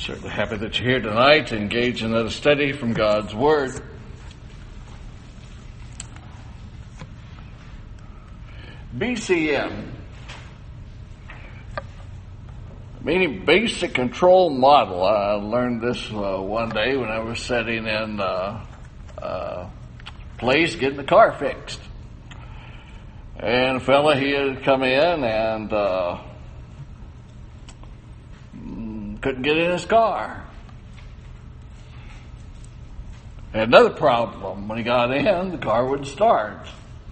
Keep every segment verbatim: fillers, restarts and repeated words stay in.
Certainly happy that you're here tonight to engage in another study from God's Word. B C M, meaning Basic Control Model. I learned this uh, one day when I was sitting in uh, uh, place getting the car fixed. And a fella, he had come in and uh, couldn't get in his car. Had another problem. When he got in, the car wouldn't start.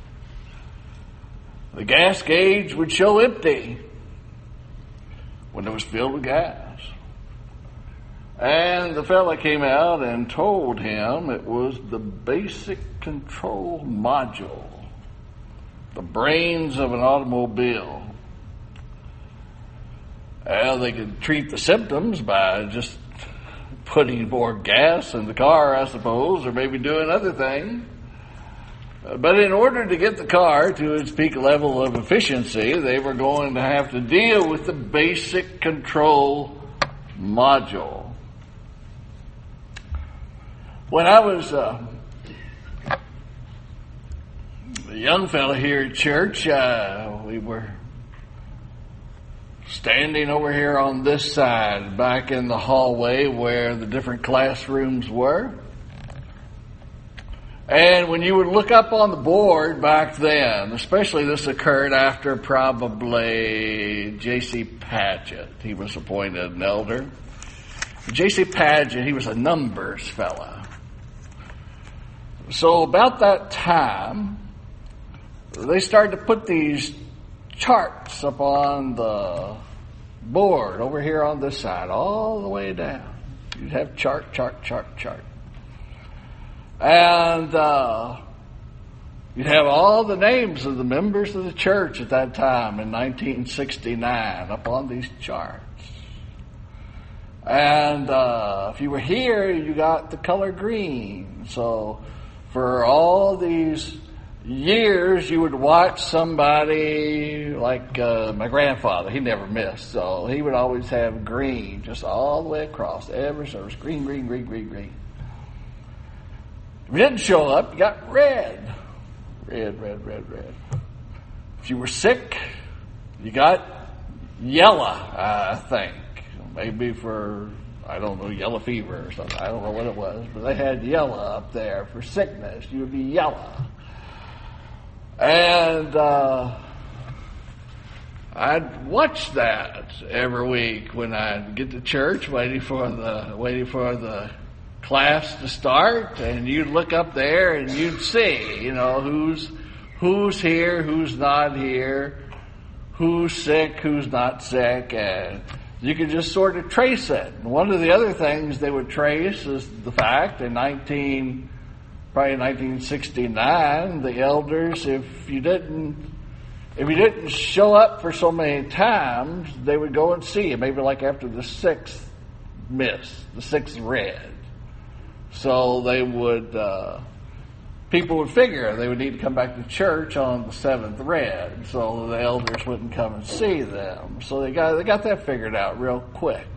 The gas gauge would show empty when it was filled with gas. And the fella came out and told him it was the basic control module, the brains of an automobile. Well, they could treat the symptoms by just putting more gas in the car, I suppose, or maybe doing other things. But in order to get the car to its peak level of efficiency, they were going to have to deal with the basic control module. When I was uh, a young fellow here at church, uh, we were standing over here on this side, back in the hallway where the different classrooms were. And when you would look up on the board back then, especially this occurred after probably J C Paget. He was appointed an elder. J C Paget, he was a numbers fella. So about that time, they started to put these charts up on the board over here on this side, all the way down. You'd have chart, chart, chart, chart. And uh, you'd have all the names of the members of the church at that time in nineteen sixty-nine up on these charts. And uh, if you were here, you got the color green. So for all these years, you would watch somebody like uh, my grandfather. He never missed, so he would always have green just all the way across every service. Green, green, green, green, green. If you didn't show up, you got red. Red, red, red, red. If you were sick, you got yellow, I think. Maybe for, I don't know, yellow fever or something. I don't know what it was, but they had yellow up there for sickness. You would be yellow. And uh, I'd watch that every week when I'd get to church, waiting for the waiting for the class to start, and you'd look up there and you'd see, you know, who's who's here, who's not here, who's sick, who's not sick, and you could just sort of trace it. And one of the other things they would trace is the fact in nineteen. Probably nineteen sixty-nine, the elders, if you didn't, if you didn't show up for so many times, they would go and see you. Maybe like after the sixth miss, the sixth red. So they would, uh, people would figure they would need to come back to church on the seventh red, so the elders wouldn't come and see them. So they got they got that figured out real quick.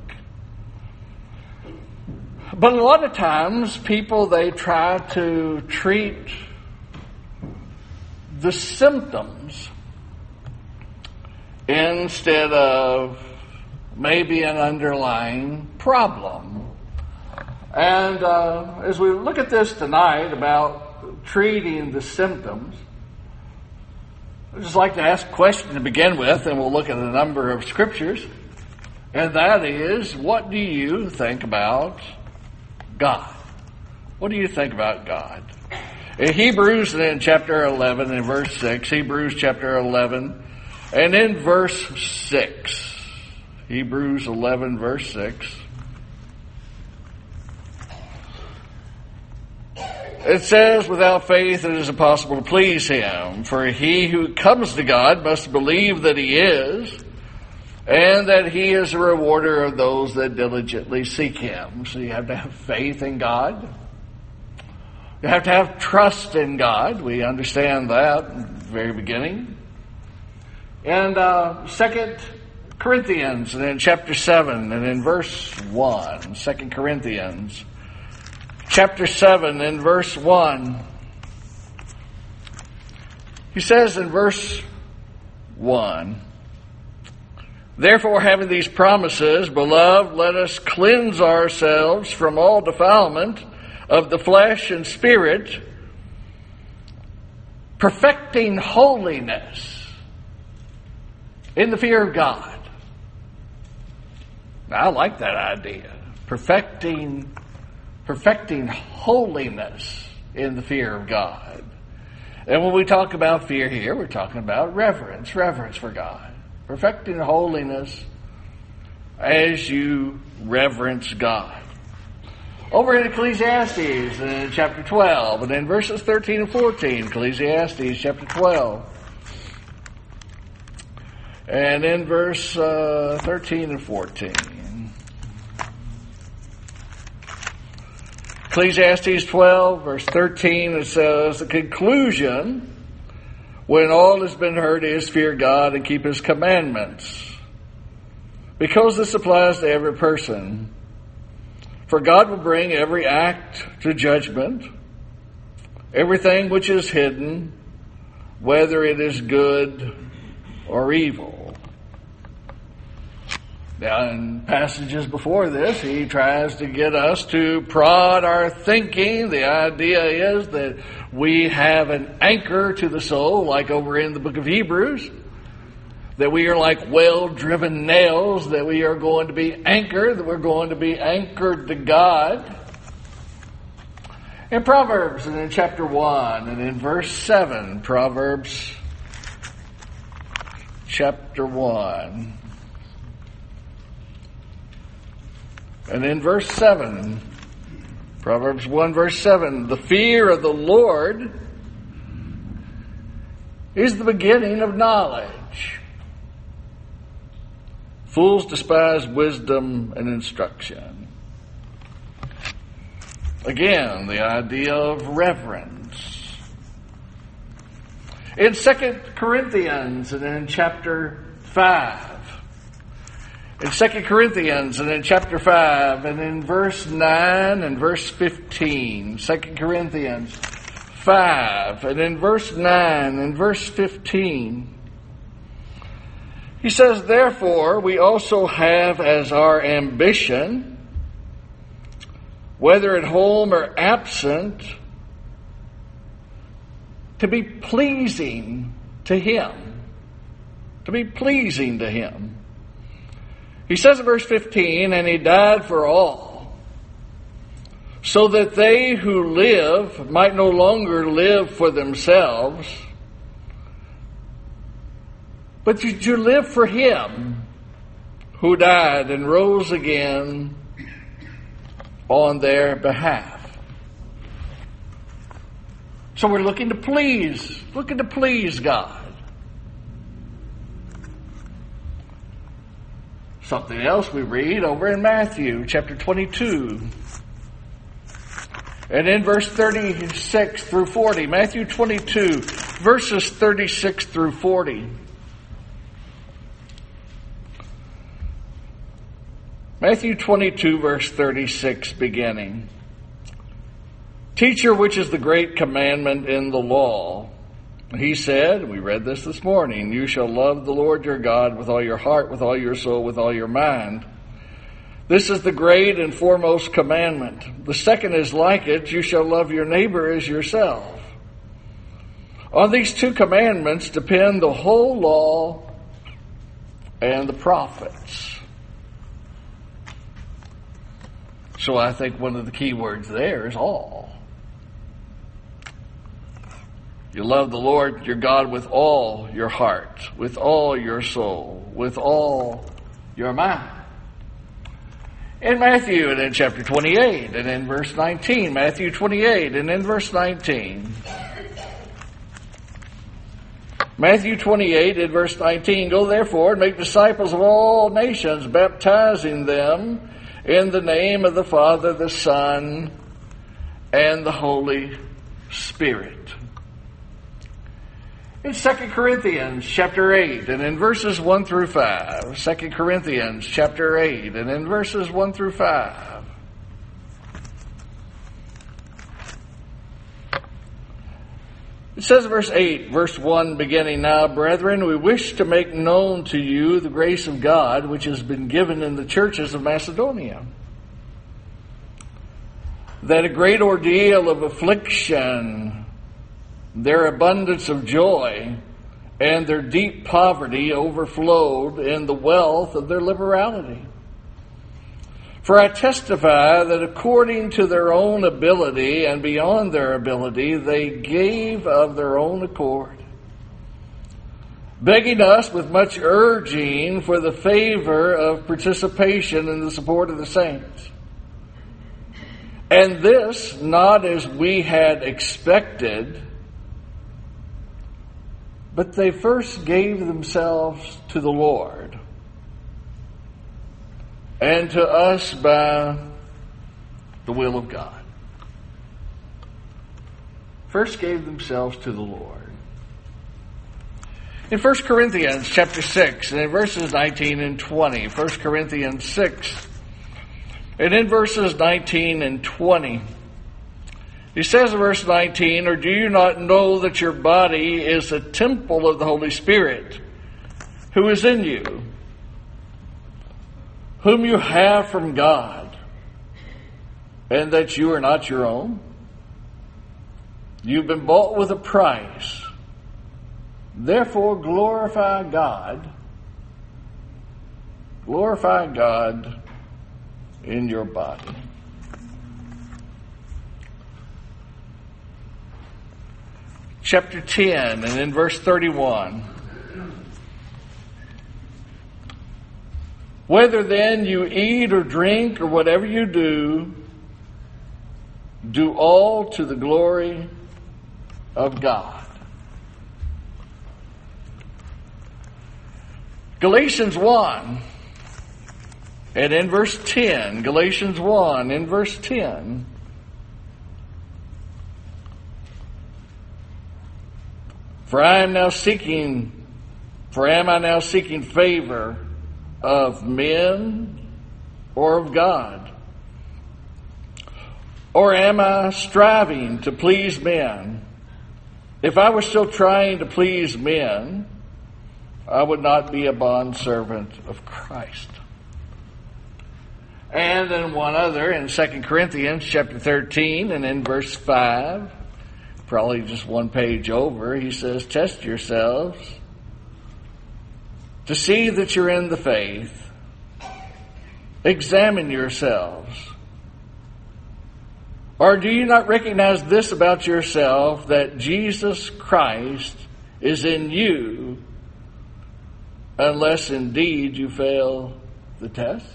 But a lot of times, people, they try to treat the symptoms instead of maybe an underlying problem. And uh, as we look at this tonight about treating the symptoms, I'd just like to ask a question to begin with, and we'll look at a number of scriptures. And that is, what do you think about God? What do you think about God? In Hebrews, in chapter eleven, in verse six, Hebrews chapter eleven, and in verse six, Hebrews eleven, verse six, it says, without faith it is impossible to please Him, for he who comes to God must believe that He is, and that He is a rewarder of those that diligently seek Him. So you have to have faith in God. You have to have trust in God. We understand that in the very beginning. And uh, Second Corinthians, and in chapter seven, and in verse one. Second Corinthians, chapter seven, and verse one. He says in verse one, "Therefore, having these promises, beloved, let us cleanse ourselves from all defilement of the flesh and spirit, perfecting holiness in the fear of God." Now, I like that idea. Perfecting, perfecting holiness in the fear of God. And when we talk about fear here, we're talking about reverence, reverence for God. Perfecting holiness as you reverence God. Over in Ecclesiastes, in chapter twelve, and in verses thirteen and fourteen, Ecclesiastes chapter twelve. And in verse uh, thirteen and fourteen. Ecclesiastes twelve, verse thirteen, it says, "The conclusion, when all has been heard, is fear God and keep His commandments, because this applies to every person. For God will bring every act to judgment, everything which is hidden, whether it is good or evil." Now, in passages before this, he tries to get us to prod our thinking. The idea is that we have an anchor to the soul, like over in the book of Hebrews, that we are like well-driven nails, that we are going to be anchored, that we're going to be anchored to God. In Proverbs, and in chapter one, and in verse seven, Proverbs chapter one, and in verse seven, Proverbs one, verse seven, "The fear of the Lord is the beginning of knowledge. Fools despise wisdom and instruction." Again, the idea of reverence. In Second Corinthians, and in chapter five, in Second Corinthians, and in chapter five, and in verse nine and verse fifteen. Second Corinthians five, and in verse nine and verse fifteen. He says, "Therefore we also have as our ambition, whether at home or absent, to be pleasing to Him." To be pleasing to Him. He says in verse fifteen, "And He died for all, so that they who live might no longer live for themselves, but to live for Him who died and rose again on their behalf." So we're looking to please, looking to please God. Something else we read over in Matthew chapter twenty-two. And in verse thirty-six through forty. Matthew twenty-two, verses thirty-six through forty. Matthew twenty-two, verse thirty-six, beginning. "Teacher, which is the great commandment in the law?" He said, we read this this morning, "You shall love the Lord your God with all your heart, with all your soul, with all your mind. This is the great and foremost commandment. The second is like it, you shall love your neighbor as yourself. On these two commandments depend the whole law and the prophets." So I think one of the key words there is all. You love the Lord your God with all your heart, with all your soul, with all your mind. In Matthew, and in chapter twenty-eight, and in verse nineteen, Matthew twenty-eight, and in verse nineteen. Matthew twenty-eight, and verse nineteen, "Go therefore and make disciples of all nations, baptizing them in the name of the Father, the Son, and the Holy Spirit." In Second Corinthians chapter eight and in verses one through five. Second Corinthians chapter eight and in verses one through five. It says in verse eight, verse one beginning, "Now, brethren, we wish to make known to you the grace of God which has been given in the churches of Macedonia, that a great ordeal of affliction, their abundance of joy, and their deep poverty overflowed in the wealth of their liberality. For I testify that according to their own ability and beyond their ability, they gave of their own accord, begging us with much urging for the favor of participation in the support of the saints. And this, not as we had expected, but they first gave themselves to the Lord, and to us by the will of God." First gave themselves to the Lord. In First Corinthians chapter six, and in verses nineteen and twenty, First Corinthians six, and in verses nineteen and twenty, he says in verse nineteen, "Or do you not know that your body is a temple of the Holy Spirit, who is in you, whom you have from God, and that you are not your own? You've been bought with a price. Therefore glorify God, glorify God in your body." Chapter ten, and in verse thirty-one. "Whether then you eat or drink or whatever you do, do all to the glory of God." Galatians one, and in verse ten, Galatians one, in verse ten, For I am now seeking, for am I now seeking favor of men or of God? Or am I striving to please men? If I were still trying to please men, I would not be a bondservant of Christ. And then one other in Second Corinthians chapter thirteen and in verse five, probably just one page over, he says, "Test yourselves to see that you're in the faith. Examine yourselves. Or do you not recognize this about yourself, that Jesus Christ is in you, unless indeed you fail the test?"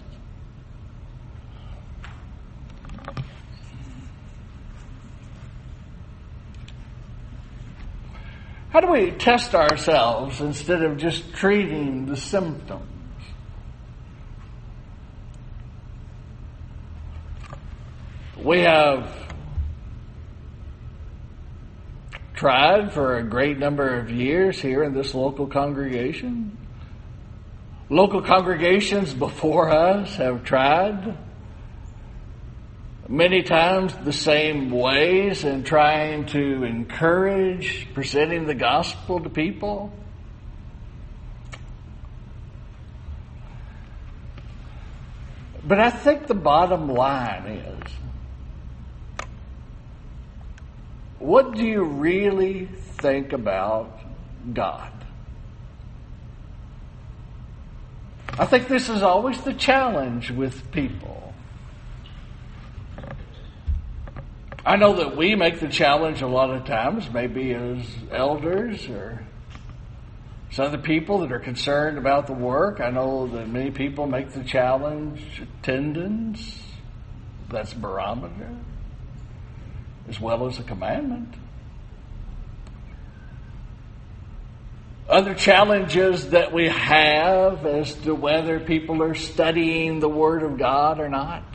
How do we test ourselves instead of just treating the symptoms? We have tried for a great number of years here in this local congregation. Local congregations before us have tried many times the same ways in trying to encourage presenting the gospel to people. But I think the bottom line is, what do you really think about God? I think this is always the challenge with people. I know that we make the challenge a lot of times, maybe as elders or some other people that are concerned about the work. I know that many people make the challenge attendance, that's barometer, as well as a commandment. Other challenges that we have as to whether people are studying the Word of God or not.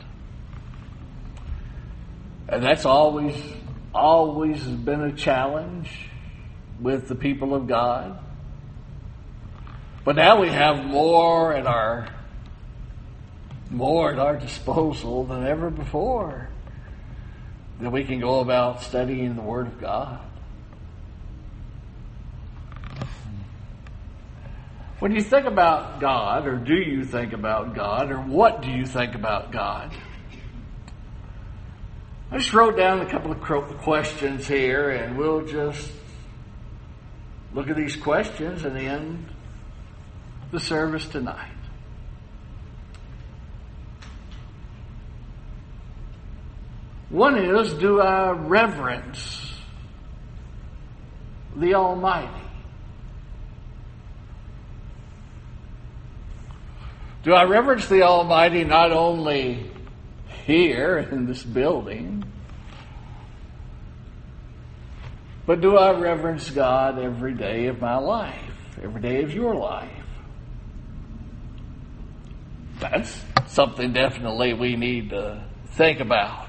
And that's always, always been a challenge. with the people of God. But now we have more at our more at our disposal than ever before, that we can go about studying the Word of God. When you think about God, or do you think about God, or what do you think about God? I just wrote down a couple of questions here, and we'll just look at these questions and end the service tonight. One is, do I reverence the Almighty? Do I reverence the Almighty not only here in this building, but do I reverence God every day of my life, every day of your life? That's something definitely we need to think about.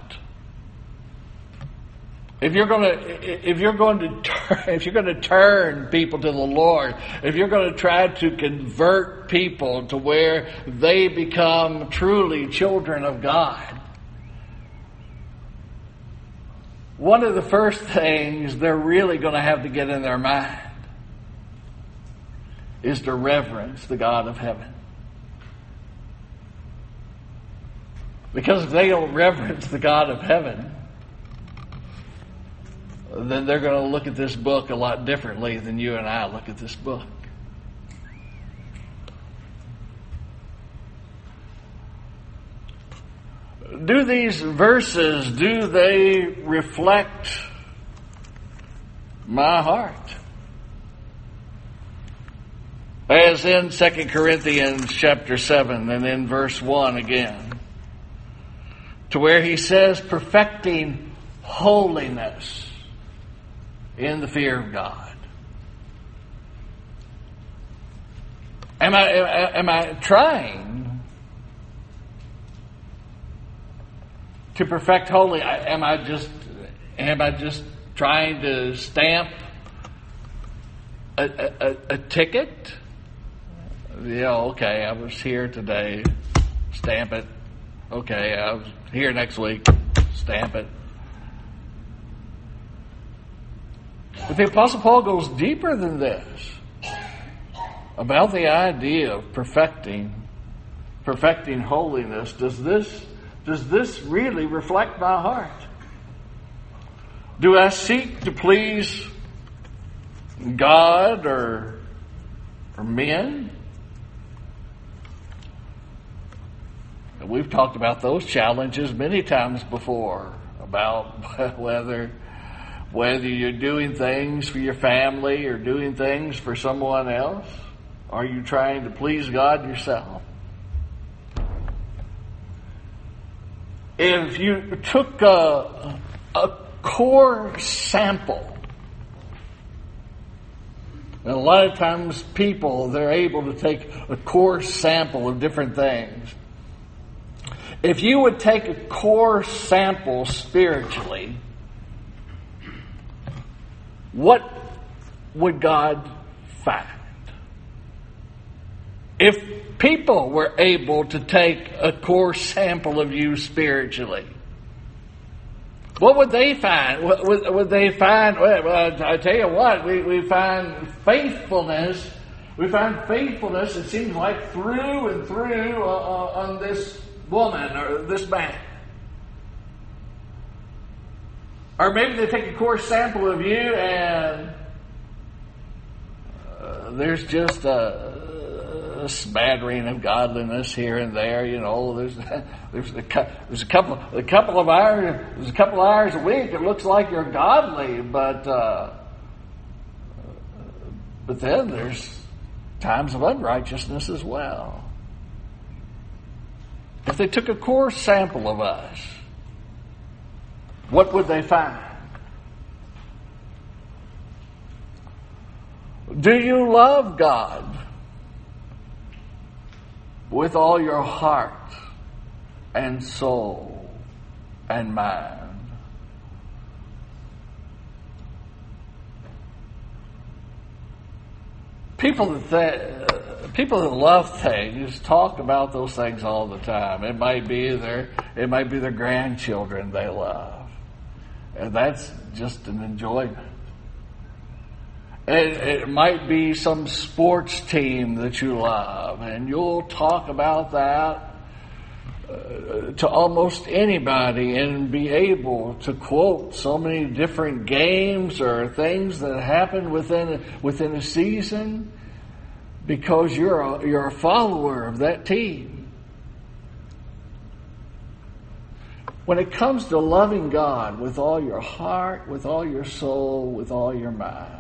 If you're going to, if you're going to, turn, if you're going to turn people to the Lord, if you're going to try to convert people to where they become truly children of God, one of the first things they're really going to have to get in their mind is to reverence the God of heaven. Because if they don't reverence the God of heaven, then they're going to look at this book a lot differently than you and I look at this book. Do these verses, do they reflect my heart? As in Second Corinthians chapter seven and in verse one again, to where he says, perfecting holiness in the fear of God. Am I, am I trying to perfect holy? Am I just, am I just trying to stamp a, a, a ticket? Yeah, okay, I was here today, stamp it. Okay, I was here next week, stamp it. But the Apostle Paul goes deeper than this about the idea of perfecting, perfecting holiness. Does this, does this really reflect my heart? Do I seek to please God or, or men? We've talked about those challenges many times before, about whether whether you're doing things for your family or doing things for someone else. Are you trying to please God yourself? If you took a, a core sample, and a lot of times people, they're able to take a core sample of different things. If you would take a core sample spiritually, what would God find? If people were able to take a core sample of you spiritually, what would they find? Would, would they find, well, I tell you what, we, we find faithfulness, we find faithfulness, it seems like, through and through uh, on this woman or this man. Or maybe they take a core sample of you and uh, there's just a, a smattering of godliness here and there. You know, there's there's a, there's a couple a couple of hours there's a couple of hours a week it looks like you're godly, but uh, but then there's times of unrighteousness as well. If they took a core sample of us, what would they find? Do you love God with all your heart and soul and mind? people that th- uh, people that love things talk about those things all the time. It might be their it might be their grandchildren they love, and that's just an enjoyment. It, it might be some sports team that you love, and you'll talk about that uh, to almost anybody and be able to quote so many different games or things that happen within within a season because you're a, you're a follower of that team. When it comes to loving God with all your heart, with all your soul, with all your mind,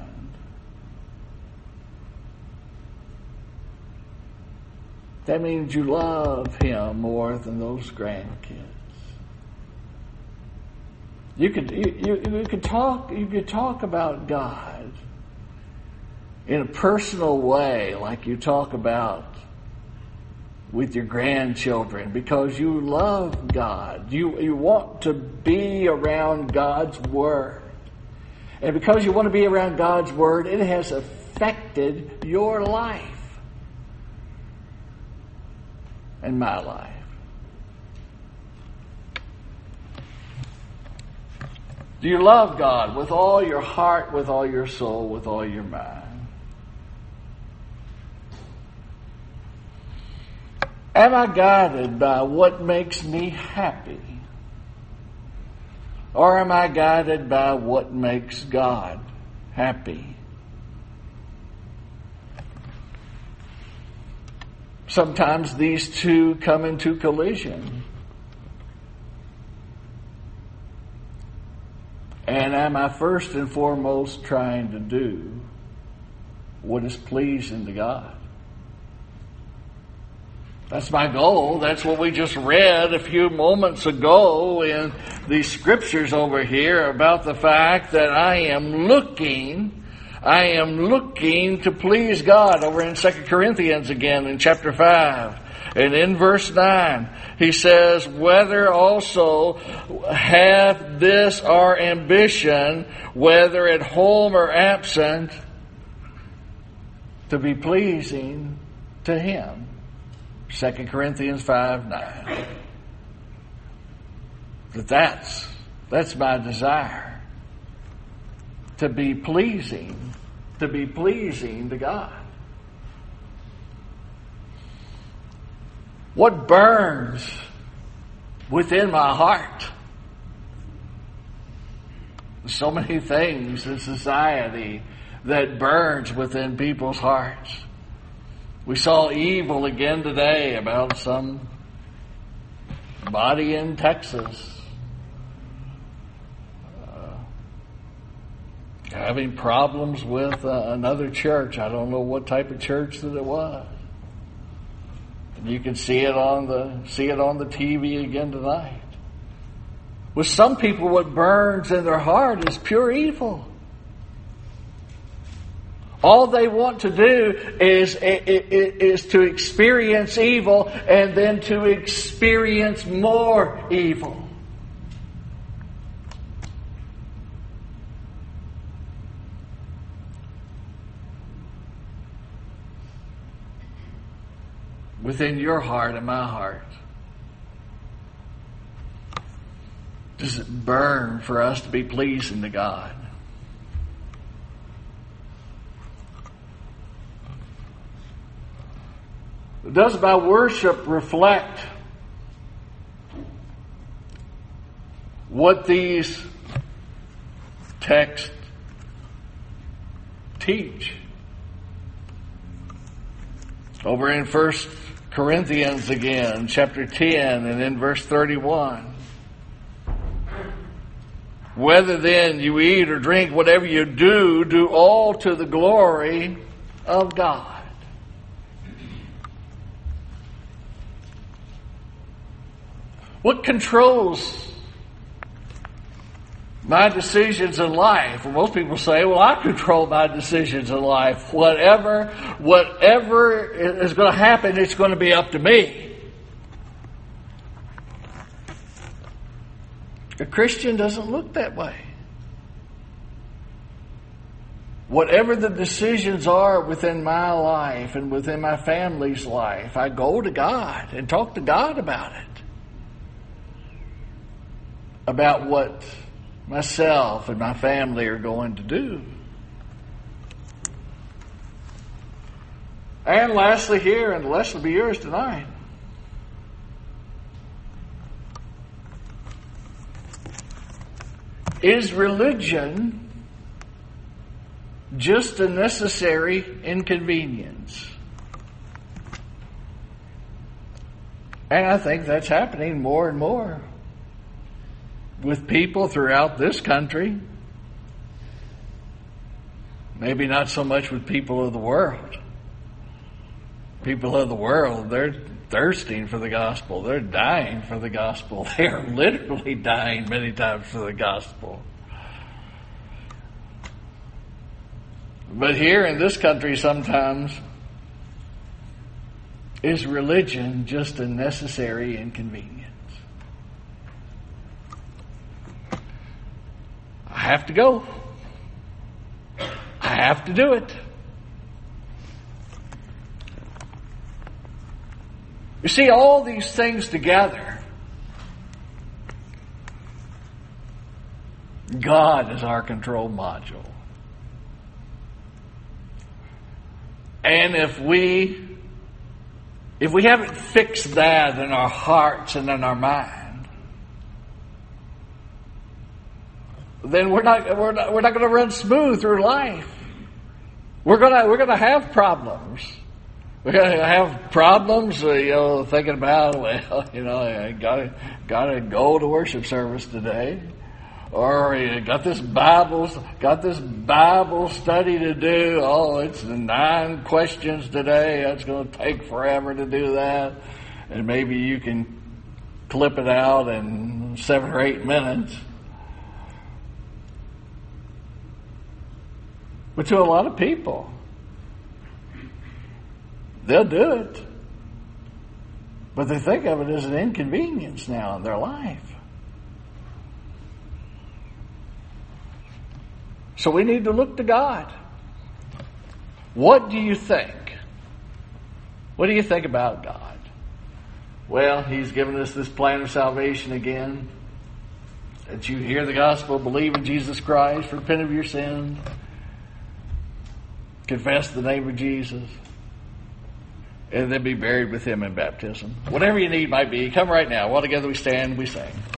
that means you love Him more than those grandkids. You could you, you, you could talk you could talk about God in a personal way, like you talk about with your grandchildren, because you love God. You you want to be around God's Word, and because you want to be around God's Word, it has affected your life. In my life. Do you love God with all your heart, with all your soul, with all your mind? Am I guided by what makes me happy? Or am I guided by what makes God happy? Sometimes these two come into collision. And am I first and foremost trying to do what is pleasing to God? That's my goal. That's what we just read a few moments ago in these scriptures over here about the fact that I am looking I am looking to please God. Over in Second Corinthians again in chapter five. And in verse nine, he says, whether also have this our ambition, whether at home or absent, to be pleasing to Him. Second Corinthians five nine. That that's, that's my desire. To be pleasing, to be pleasing to God. What burns within my heart? So many things in society that burns within people's hearts. We saw evil again today about some body in Texas having problems with uh, another church. I don't know what type of church that it was. And you can see it on the see it on the T V again tonight. With some people, what burns in their heart is pure evil. All they want to do is, is, is to experience evil and then to experience more evil. Within your heart and my heart, does it burn for us to be pleasing to God? Does my worship reflect what these texts teach? Over in First Corinthians again, chapter ten, and in verse thirty-one. Whether then you eat or drink, whatever you do, do all to the glory of God. What controls my decisions in life? Well, most people say, well, I control my decisions in life. Whatever, whatever is going to happen, it's going to be up to me. A Christian doesn't look that way. whatever the decisions are within my life and within my family's life, I go to God and talk to God about it. About what myself and my family are going to do. And lastly here, and the lesson will be yours tonight, is religion just a necessary inconvenience? And I think that's happening more and more with people throughout this country. Maybe not so much with people of the world. People of the world, they're thirsting for the gospel. They're dying for the gospel. They are literally dying many times for the gospel. But here in this country sometimes, is religion just a necessary inconvenience? I have to go. I have to do it. You see, all these things together, God is our control module. And if we if we haven't fixed that in our hearts and in our mind, then we're not we're not we're not going to run smooth through life. We're gonna we're gonna have problems. We're gonna have problems, uh, you know, thinking about, well, you know, I gotta gotta go to worship service today, or you got this Bible got this Bible study to do. Oh, it's nine questions today. That's going to take forever to do that, and maybe you can clip it out in seven or eight minutes. But to a lot of people, they'll do it, but they think of it as an inconvenience now in their life. So we need to look to God. What do you think? What do you think about God? Well, He's given us this plan of salvation again, that you hear the gospel, believe in Jesus Christ, repent of your sins, confess the name of Jesus, and then be buried with Him in baptism. Whatever you need might be, come right now. While together we stand, we sing.